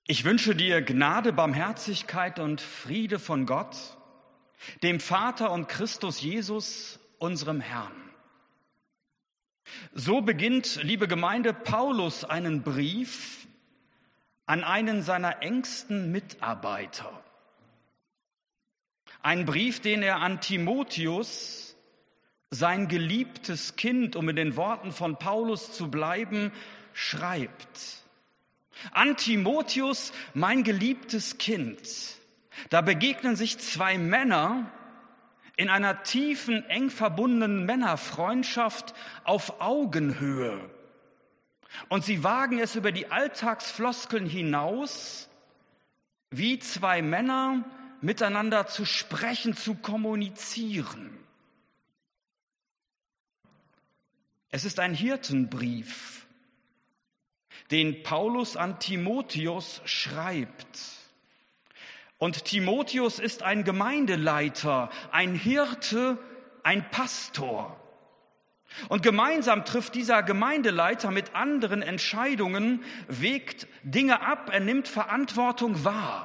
Ich wünsche dir Gnade, Barmherzigkeit und Friede von Gott, dem Vater und Christus Jesus, unserem Herrn. So beginnt, liebe Gemeinde, Paulus einen Brief an einen seiner engsten Mitarbeiter. Ein Brief, den er an Timotheus, sein geliebtes Kind, um in den Worten von Paulus zu bleiben, schreibt. An Timotheus, mein geliebtes Kind. Da begegnen sich zwei Männer in einer tiefen, eng verbundenen Männerfreundschaft auf Augenhöhe. Und sie wagen es über die Alltagsfloskeln hinaus, wie zwei Männer miteinander zu sprechen, zu kommunizieren. Es ist ein Hirtenbrief, den Paulus an Timotheus schreibt. Und Timotheus ist ein Gemeindeleiter, ein Hirte, ein Pastor. Und gemeinsam trifft dieser Gemeindeleiter mit anderen Entscheidungen, wägt Dinge ab, er nimmt Verantwortung wahr.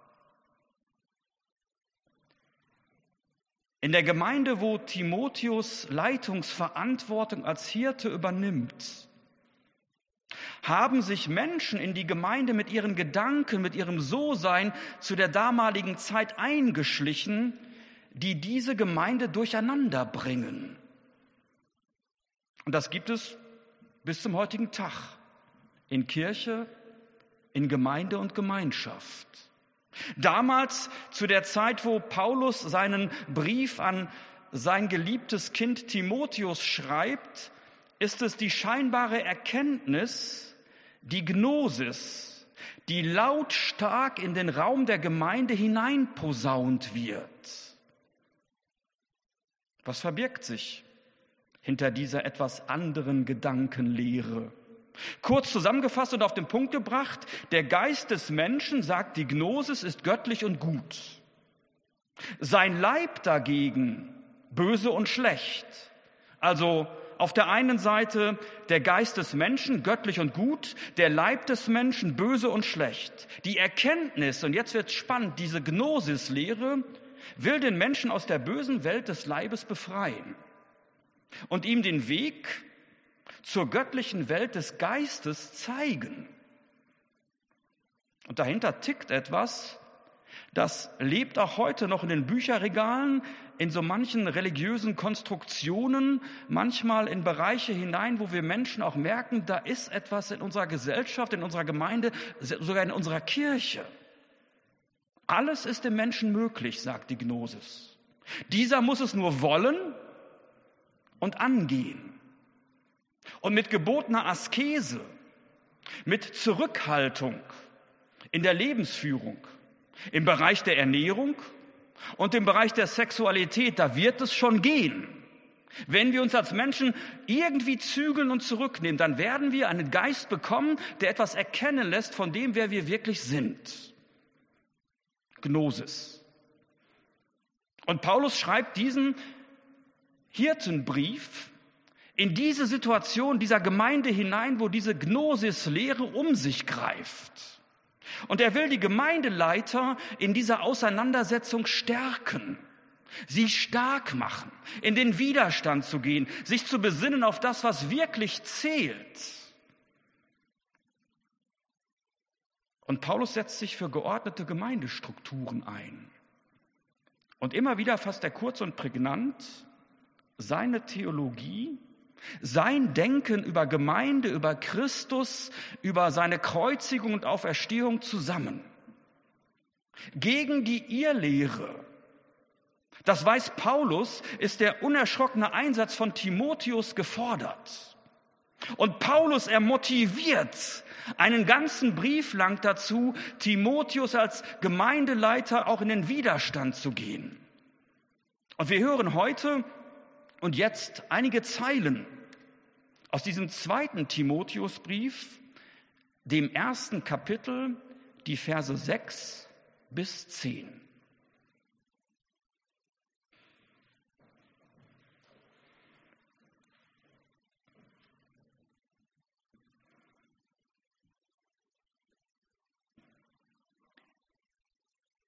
In der Gemeinde, wo Timotheus Leitungsverantwortung als Hirte übernimmt, haben sich Menschen in die Gemeinde mit ihren Gedanken, mit ihrem So-Sein zu der damaligen Zeit eingeschlichen, die diese Gemeinde durcheinander bringen. Und das gibt es bis zum heutigen Tag in Kirche, in Gemeinde und Gemeinschaft. Damals, zu der Zeit, wo Paulus seinen Brief an sein geliebtes Kind Timotheus schreibt, ist es die scheinbare Erkenntnis, die Gnosis, die lautstark in den Raum der Gemeinde hineinposaunt wird. Was verbirgt sich hinter dieser etwas anderen Gedankenlehre? Kurz zusammengefasst und auf den Punkt gebracht, der Geist des Menschen, sagt die Gnosis, ist göttlich und gut. Sein Leib dagegen böse und schlecht. Also auf der einen Seite der Geist des Menschen, göttlich und gut, der Leib des Menschen, böse und schlecht. Die Erkenntnis, und jetzt wird's spannend, diese Gnosis-Lehre will den Menschen aus der bösen Welt des Leibes befreien und ihm den Weg zur göttlichen Welt des Geistes zeigen. Und dahinter tickt etwas, das lebt auch heute noch in den Bücherregalen, in so manchen religiösen Konstruktionen, manchmal in Bereiche hinein, wo wir Menschen auch merken, da ist etwas in unserer Gesellschaft, in unserer Gemeinde, sogar in unserer Kirche. Alles ist dem Menschen möglich, sagt die Gnosis. Dieser muss es nur wollen und angehen. Und mit gebotener Askese, mit Zurückhaltung in der Lebensführung, im Bereich der Ernährung und im Bereich der Sexualität, da wird es schon gehen. Wenn wir uns als Menschen irgendwie zügeln und zurücknehmen, dann werden wir einen Geist bekommen, der etwas erkennen lässt von dem, wer wir wirklich sind. Gnosis. Und Paulus schreibt diesen Hirtenbrief in diese Situation dieser Gemeinde hinein, wo diese Gnosis-Lehre um sich greift. Und er will die Gemeindeleiter in dieser Auseinandersetzung stärken, sie stark machen, in den Widerstand zu gehen, sich zu besinnen auf das, was wirklich zählt. Und Paulus setzt sich für geordnete Gemeindestrukturen ein. Und immer wieder fasst er kurz und prägnant seine Theologie, sein Denken über Gemeinde, über Christus, über seine Kreuzigung und Auferstehung zusammen. Gegen die Irrlehre, das weiß Paulus, ist der unerschrockene Einsatz von Timotheus gefordert. Und Paulus, er motiviert einen ganzen Brief lang dazu, Timotheus als Gemeindeleiter auch in den Widerstand zu gehen. Und wir hören heute und jetzt einige Zeilen aus diesem 2. Timotheusbrief, dem 1. Kapitel, die Verse 6 bis 10.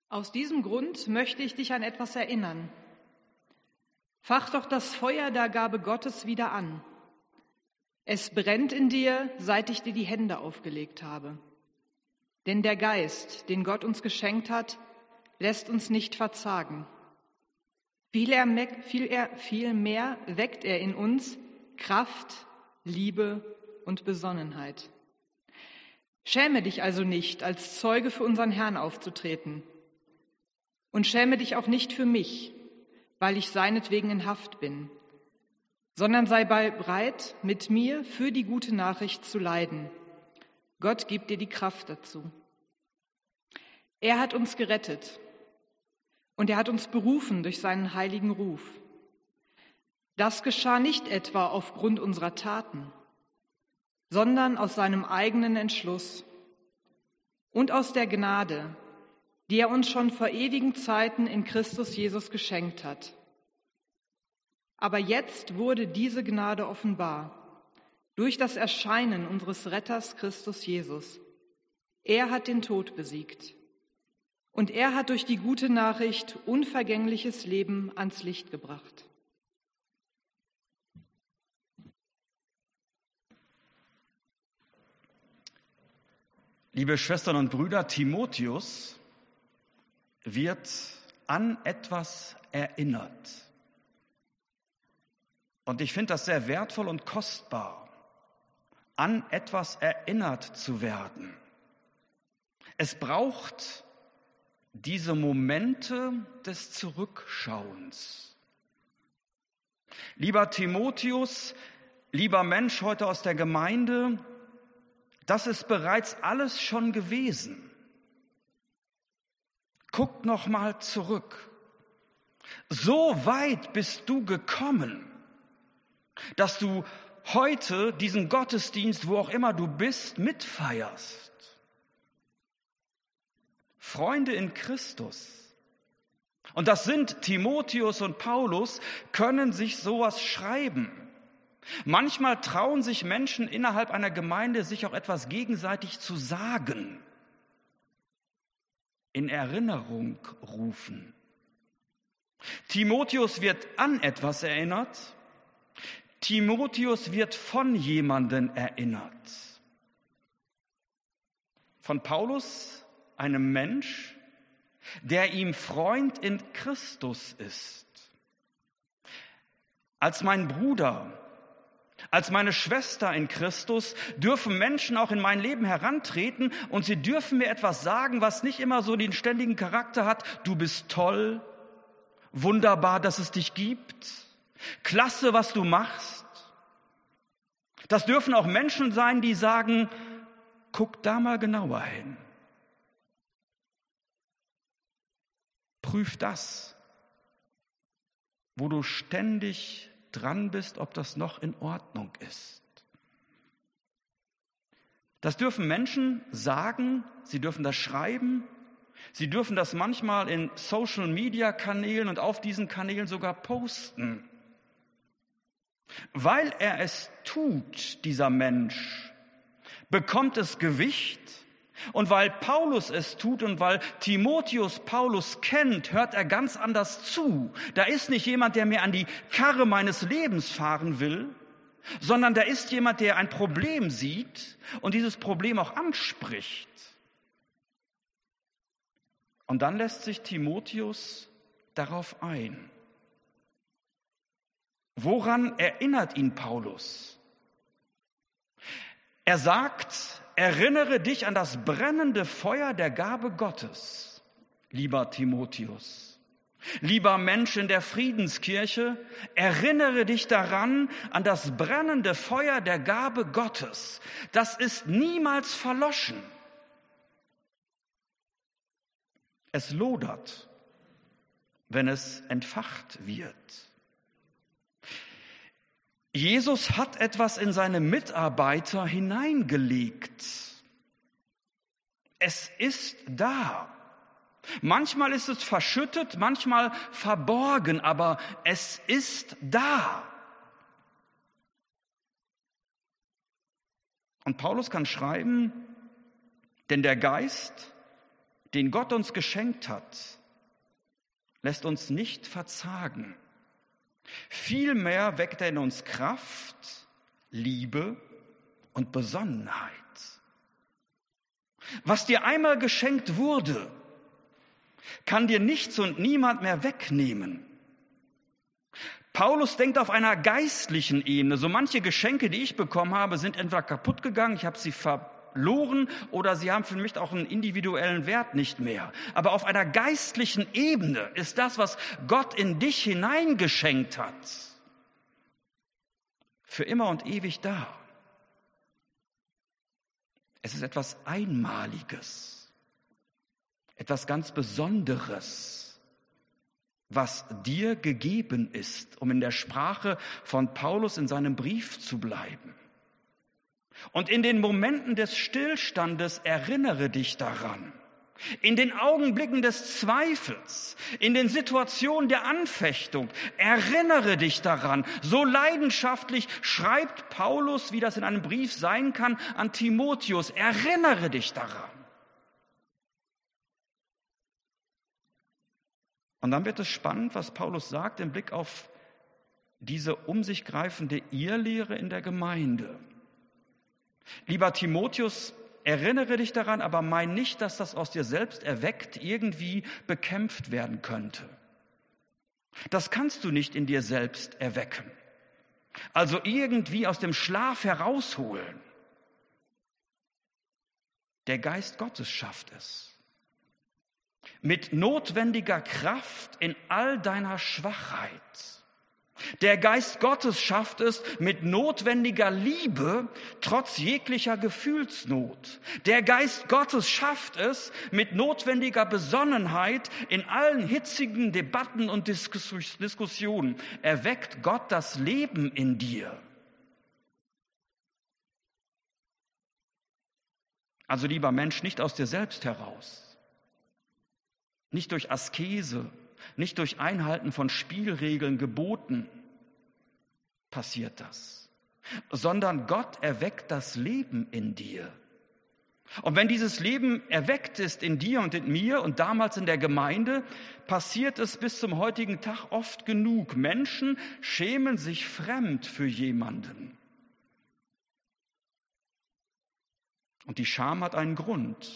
Aus diesem Grund möchte ich dich an etwas erinnern. Fach doch das Feuer der Gabe Gottes wieder an. Es brennt in dir, seit ich dir die Hände aufgelegt habe. Denn der Geist, den Gott uns geschenkt hat, lässt uns nicht verzagen. Vielmehr weckt er in uns Kraft, Liebe und Besonnenheit. Schäme dich also nicht, als Zeuge für unseren Herrn aufzutreten. Und schäme dich auch nicht für mich, weil ich seinetwegen in Haft bin, sondern sei bereit, mit mir für die gute Nachricht zu leiden. Gott gibt dir die Kraft dazu. Er hat uns gerettet und er hat uns berufen durch seinen heiligen Ruf. Das geschah nicht etwa aufgrund unserer Taten, sondern aus seinem eigenen Entschluss und aus der Gnade, die er uns schon vor ewigen Zeiten in Christus Jesus geschenkt hat. Aber jetzt wurde diese Gnade offenbar durch das Erscheinen unseres Retters Christus Jesus. Er hat den Tod besiegt und er hat durch die gute Nachricht unvergängliches Leben ans Licht gebracht. Liebe Schwestern und Brüder, Timotheus wird an etwas erinnert. Und ich finde das sehr wertvoll und kostbar, an etwas erinnert zu werden. Es braucht diese Momente des Zurückschauens. Lieber Timotheus, lieber Mensch heute aus der Gemeinde, das ist bereits alles schon gewesen. Guck noch mal zurück. So weit bist du gekommen, dass du heute diesen Gottesdienst, wo auch immer du bist, mitfeierst. Freunde in Christus. Und das sind Timotheus und Paulus, können sich sowas schreiben. Manchmal trauen sich Menschen innerhalb einer Gemeinde, sich auch etwas gegenseitig zu sagen, in Erinnerung rufen. Timotheus wird an etwas erinnert, Timotheus wird von jemandem erinnert. Von Paulus, einem Mensch, der ihm Freund in Christus ist. Als mein Bruder, als meine Schwester in Christus dürfen Menschen auch in mein Leben herantreten und sie dürfen mir etwas sagen, was nicht immer so den ständigen Charakter hat. Du bist toll, wunderbar, dass es dich gibt, klasse, was du machst. Das dürfen auch Menschen sein, die sagen, guck da mal genauer hin. Prüf das, wo du ständig dran bist, ob das noch in Ordnung ist. Das dürfen Menschen sagen, sie dürfen das schreiben, sie dürfen das manchmal in Social-Media-Kanälen und auf diesen Kanälen sogar posten. Weil er es tut, dieser Mensch, bekommt es Gewicht. Und weil Paulus es tut und weil Timotheus Paulus kennt, hört er ganz anders zu. Da ist nicht jemand, der mir an die Karre meines Lebens fahren will, sondern da ist jemand, der ein Problem sieht und dieses Problem auch anspricht. Und dann lässt sich Timotheus darauf ein. Woran erinnert ihn Paulus? Er sagt, erinnere dich an das brennende Feuer der Gabe Gottes, lieber Timotheus. Lieber Mensch in der Friedenskirche, erinnere dich daran, an das brennende Feuer der Gabe Gottes. Das ist niemals verloschen. Es lodert, wenn es entfacht wird. Jesus hat etwas in seine Mitarbeiter hineingelegt. Es ist da. Manchmal ist es verschüttet, manchmal verborgen, aber es ist da. Und Paulus kann schreiben, denn der Geist, den Gott uns geschenkt hat, lässt uns nicht verzagen. Vielmehr weckt er in uns Kraft, Liebe und Besonnenheit. Was dir einmal geschenkt wurde, kann dir nichts und niemand mehr wegnehmen. Paulus denkt auf einer geistlichen Ebene. So manche Geschenke, die ich bekommen habe, sind entweder kaputt gegangen, ich habe sie verloren oder sie haben für mich auch einen individuellen Wert nicht mehr. Aber auf einer geistlichen Ebene ist das, was Gott in dich hineingeschenkt hat, für immer und ewig da. Es ist etwas Einmaliges, etwas ganz Besonderes, was dir gegeben ist, um in der Sprache von Paulus in seinem Brief zu bleiben. Und in den Momenten des Stillstandes erinnere dich daran. In den Augenblicken des Zweifels, in den Situationen der Anfechtung, erinnere dich daran. So leidenschaftlich schreibt Paulus, wie das in einem Brief sein kann, an Timotheus. Erinnere dich daran. Und dann wird es spannend, was Paulus sagt im Blick auf diese um sich greifende Irrlehre in der Gemeinde. Lieber Timotheus, erinnere dich daran, aber mein nicht, dass das aus dir selbst erweckt irgendwie bekämpft werden könnte. Das kannst du nicht in dir selbst erwecken. Also irgendwie aus dem Schlaf herausholen. Der Geist Gottes schafft es. Mit notwendiger Kraft in all deiner Schwachheit. Der Geist Gottes schafft es mit notwendiger Liebe, trotz jeglicher Gefühlsnot. Der Geist Gottes schafft es mit notwendiger Besonnenheit in allen hitzigen Debatten und Diskussionen. Erweckt Gott das Leben in dir. Also lieber Mensch, nicht aus dir selbst heraus. Nicht durch Askese, nicht durch Einhalten von Spielregeln, Geboten passiert das, sondern Gott erweckt das Leben in dir. Und wenn dieses Leben erweckt ist in dir und in mir und damals in der Gemeinde, passiert es bis zum heutigen Tag oft genug. Menschen schämen sich fremd für jemanden. Und die Scham hat einen Grund.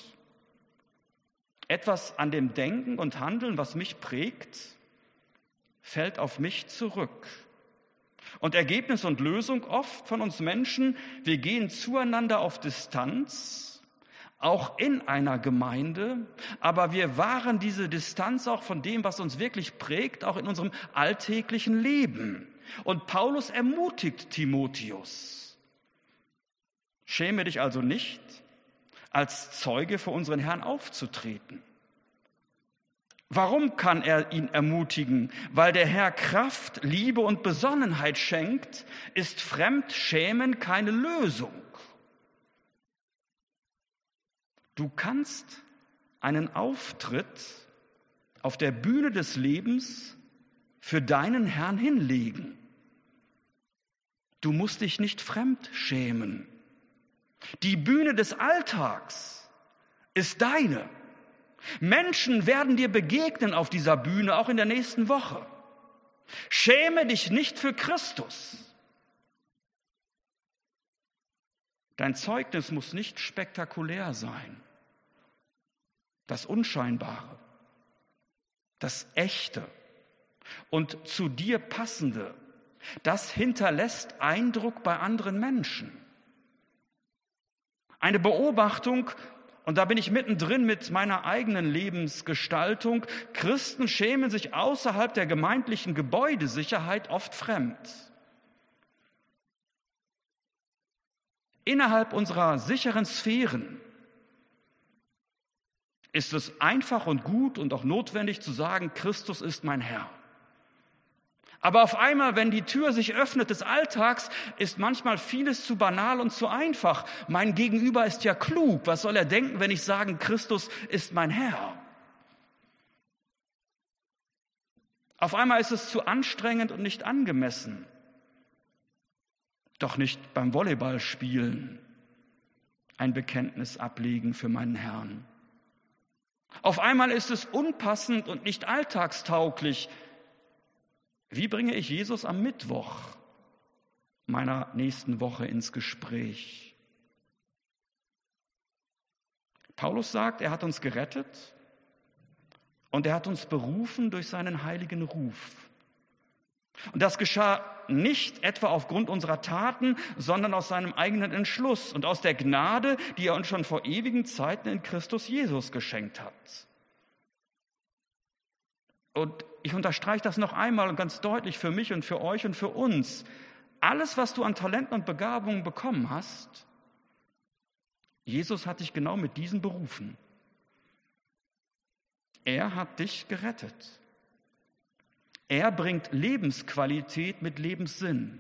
Etwas an dem Denken und Handeln, was mich prägt, fällt auf mich zurück. Und Ergebnis und Lösung oft von uns Menschen, wir gehen zueinander auf Distanz, auch in einer Gemeinde, aber wir wahren diese Distanz auch von dem, was uns wirklich prägt, auch in unserem alltäglichen Leben. Und Paulus ermutigt Timotheus. Schäme dich also nicht, als Zeuge für unseren Herrn aufzutreten. Warum kann er ihn ermutigen? Weil der Herr Kraft, Liebe und Besonnenheit schenkt, ist Fremdschämen keine Lösung. Du kannst einen Auftritt auf der Bühne des Lebens für deinen Herrn hinlegen. Du musst dich nicht fremdschämen. Die Bühne des Alltags ist deine. Menschen werden dir begegnen auf dieser Bühne, auch in der nächsten Woche. Schäme dich nicht für Christus. Dein Zeugnis muss nicht spektakulär sein. Das Unscheinbare, das Echte und zu dir Passende, das hinterlässt Eindruck bei anderen Menschen. Eine Beobachtung, und da bin ich mittendrin mit meiner eigenen Lebensgestaltung, Christen schämen sich außerhalb der gemeindlichen Gebäudesicherheit oft fremd. Innerhalb unserer sicheren Sphären ist es einfach und gut und auch notwendig zu sagen, Christus ist mein Herr. Aber auf einmal, wenn die Tür sich öffnet des Alltags, ist manchmal vieles zu banal und zu einfach. Mein Gegenüber ist ja klug. Was soll er denken, wenn ich sage, Christus ist mein Herr? Auf einmal ist es zu anstrengend und nicht angemessen. Doch nicht beim Volleyballspielen ein Bekenntnis ablegen für meinen Herrn. Auf einmal ist es unpassend und nicht alltagstauglich. Wie bringe ich Jesus am Mittwoch meiner nächsten Woche ins Gespräch? Paulus sagt, er hat uns gerettet und er hat uns berufen durch seinen heiligen Ruf. Und das geschah nicht etwa aufgrund unserer Taten, sondern aus seinem eigenen Entschluss und aus der Gnade, die er uns schon vor ewigen Zeiten in Christus Jesus geschenkt hat. Und ich unterstreiche das noch einmal und ganz deutlich für mich und für euch und für uns. Alles, was du an Talenten und Begabungen bekommen hast, Jesus hat dich genau mit diesen berufen. Er hat dich gerettet. Er bringt Lebensqualität mit Lebenssinn.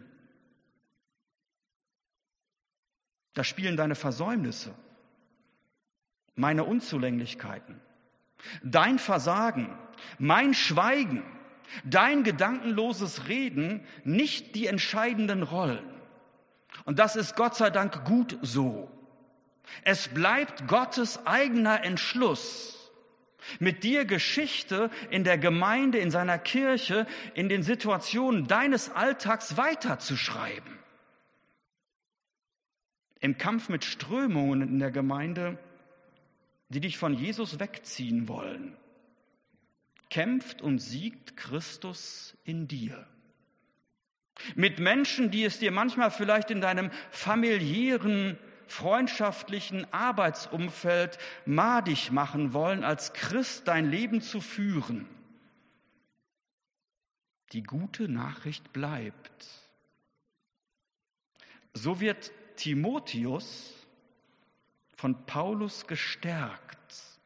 Da spielen deine Versäumnisse, meine Unzulänglichkeiten, dein Versagen, mein Schweigen, dein gedankenloses Reden nicht die entscheidenden Rollen. Und das ist Gott sei Dank gut so. Es bleibt Gottes eigener Entschluss, mit dir Geschichte in der Gemeinde, in seiner Kirche, in den Situationen deines Alltags weiterzuschreiben. Im Kampf mit Strömungen in der Gemeinde, die dich von Jesus wegziehen wollen, kämpft und siegt Christus in dir. Mit Menschen, die es dir manchmal vielleicht in deinem familiären, freundschaftlichen Arbeitsumfeld madig machen wollen, als Christ dein Leben zu führen. Die gute Nachricht bleibt. So wird Timotheus von Paulus gestärkt.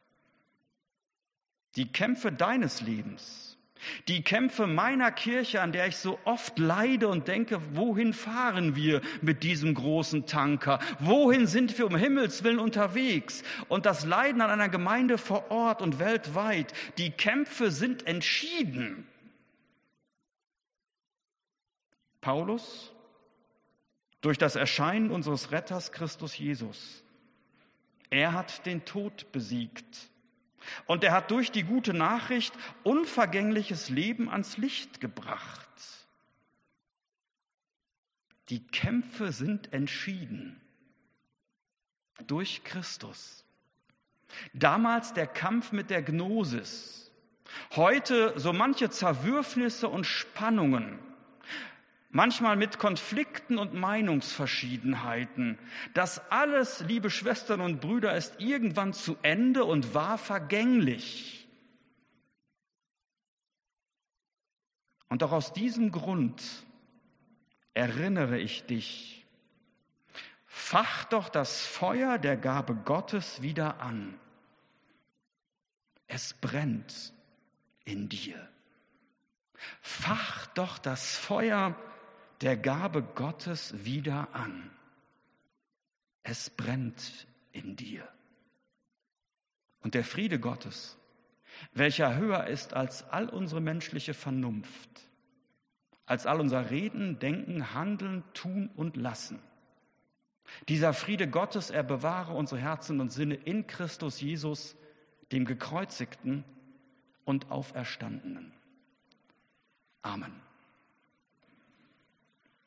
Die Kämpfe deines Lebens, die Kämpfe meiner Kirche, an der ich so oft leide und denke, wohin fahren wir mit diesem großen Tanker? Wohin sind wir um Himmels Willen unterwegs? Und das Leiden an einer Gemeinde vor Ort und weltweit, die Kämpfe sind entschieden. Paulus, durch das Erscheinen unseres Retters Christus Jesus, er hat den Tod besiegt. Und er hat durch die gute Nachricht unvergängliches Leben ans Licht gebracht. Die Kämpfe sind entschieden durch Christus. Damals der Kampf mit der Gnosis, heute so manche Zerwürfnisse und Spannungen, manchmal mit Konflikten und Meinungsverschiedenheiten. Das alles, liebe Schwestern und Brüder, ist irgendwann zu Ende und war vergänglich. Und auch aus diesem Grund erinnere ich dich, fach doch das Feuer der Gabe Gottes wieder an. Es brennt in dir. Fach doch das Feuer der Gabe Gottes wieder an. Es brennt in dir. Und der Friede Gottes, welcher höher ist als all unsere menschliche Vernunft, als all unser Reden, Denken, Handeln, Tun und Lassen. Dieser Friede Gottes, er bewahre unsere Herzen und Sinne in Christus Jesus, dem Gekreuzigten und Auferstandenen. Amen.